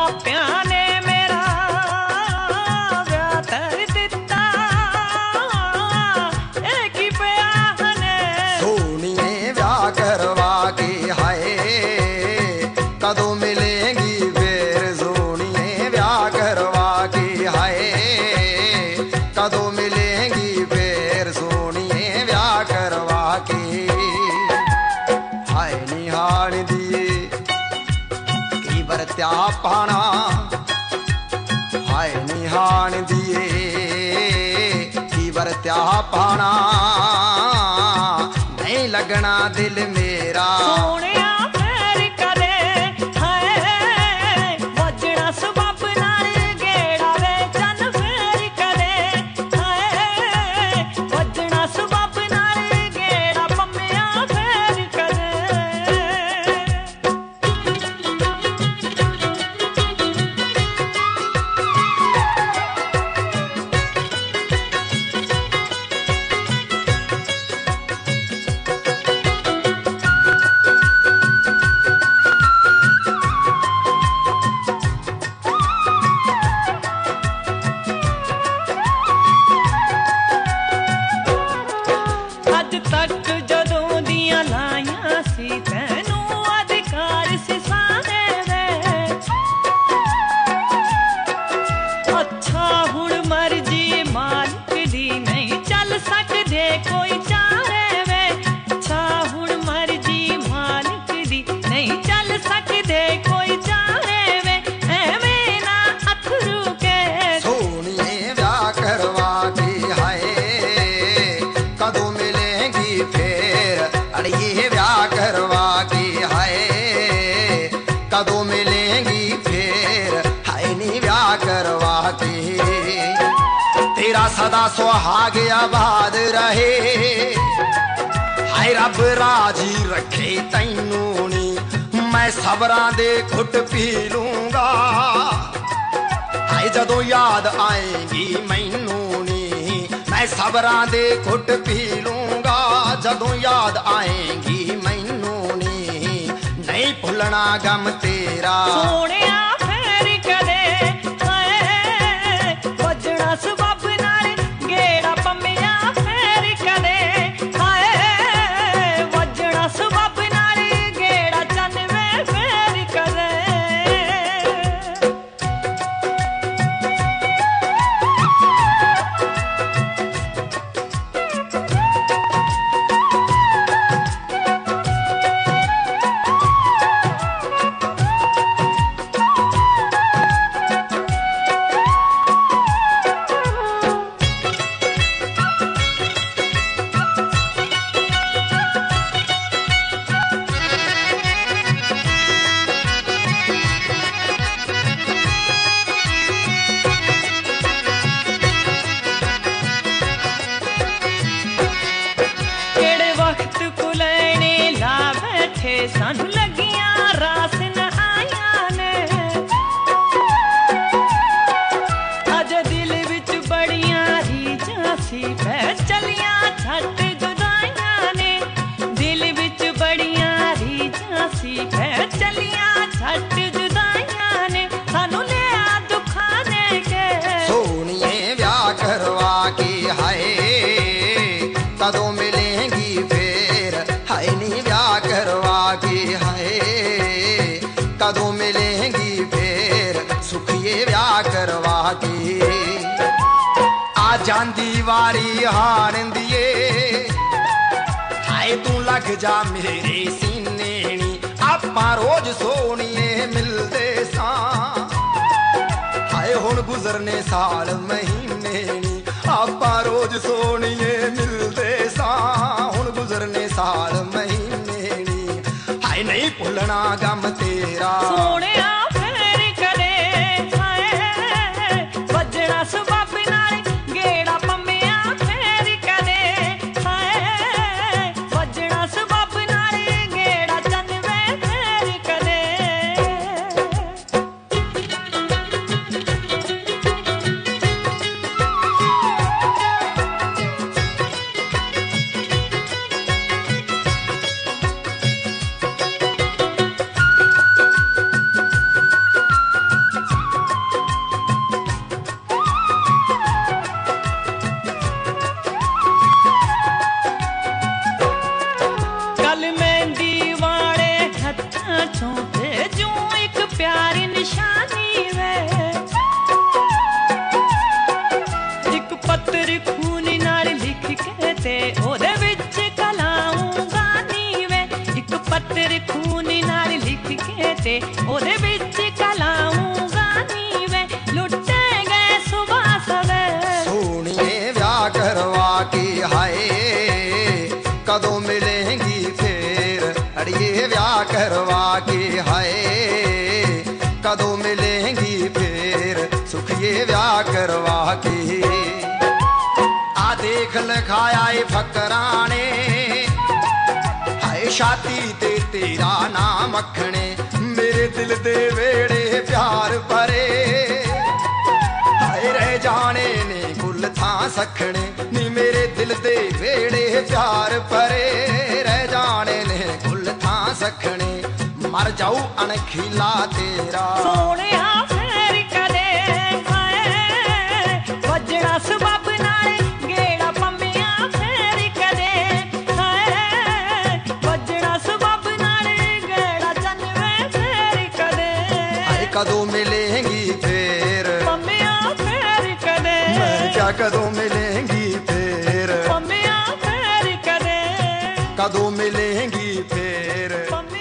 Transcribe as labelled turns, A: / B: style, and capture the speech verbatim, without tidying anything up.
A: मापियां ने मेरा ब्याह कर दिता, एक ही ब्याह ने
B: सोनिए ब्याह करवा के हाय कदों मिलेंगी फिर, सोनिए ब्याह करवा के हाय कदों मिलेंगी फिर, सोनिए ब्याह करवा के हाय निहाल दिए की बरत्या पाना, हाय निहाल दिए की बरत्या पाना, नहीं लगना दिल मेरा
A: सोने फेर करे हाय वजना सबब नाल गेड़ा वे, चन फेर करे हाय वजना सबब नाल गेड़ा, पम्मिया फेर करे। अज तक जदों दियां लाइयां सी तैनू अधिकार सी सारे दे, अच्छा हुण मर्जी मालिक दी नहीं चल सकदे कोई चारे वे, अच्छा हुण मर्जी मालिक दी नहीं चल सकदे कोई चारे वे, एवें ना अथरू के
B: सोनिए ब्याह करवा के हाय कदों मिलेंगी फिर, अड़िए ब्याह करवा के हाय कदों मिलेंगी फिर, हाय नी ब्याह करवा के तेरा सदा सुहाग आबाद रहे, हाय रब राजी रखे तैनू नी, मैं सबरां दे घुट पी लूंगा, हाय जदों याद आएगी मैनू नी, मैं सबरां दे घुट पी लूंगा, जदों याद आएगी मैनू नी, नहीं भुलना गम तेरा
A: सोनिया फेर करे हाय वजना सबब नाल गेड़ा, पम्मिया फेर करे हाय वजना सबब नाल गेड़ा, चन वे फेर करे। केड़े वक्त को लेने ला बैठे सानू लगियां रास न आया ने, अज दिल विच बड़ियां रीझां सी पै चलियां छट जुदाइयां ने, दिल विच बड़ियां रीझां सी पै चलियां छट जुदाइयां ने, सानू लिया दुखां ने के
B: सोनिए ब्याह करवा के हाय कदों मिलेंगी फिर, हाय नी ब्याह करवा के हाय कदों मिलेंगी फिर, सुखिए ब्याह करवा के आ जांदी वारी हार दिए, हाय तू लग जा मेरे सीने नी, आपां रोज सोनिए मिलदे सां, हाय हुण गुजरने साल महीने नी, आपां रोज सोनिए मिलदे सां, हुण गुजरने साल महीने नी, हाय नहीं भुलना गम तेरा
A: सोनिया फेर करे हाय वजना सबब नाल गेड़ा, पम्मिया फेर करे हाय वजना सबब नाल गेड़ा, चन वे फेर करे।
B: के हाय कदों मिलेंगी फिर सुखिए ब्याह करवा के। आ देख लिखाया ए फकराने हाय छाती ते तेरा नाम अखने मेरे दिल दे वेड़े प्यार भरे हाय रह जाने ने कुल थां सखने नी मेरे दिल दे वेड़े प्यार भरे रह जाने ने कुल थां सखने मर जाऊ अणखीला तेरा
A: सोनिया फेर कदे खाए वजना सबब नाल गेड़ा पम्मिया फेर कदे खाए वजना सबब नाल गेड़ा चन्नवे फेर कदे
B: हाय कदों मिलेंगी फिर
A: पम्मिया फेर कदे
B: मैं क्या कदों मिलेंगी फिर
A: पम्मिया फेर कदे
B: कदों मिलेंगी फिर
A: पम्मिया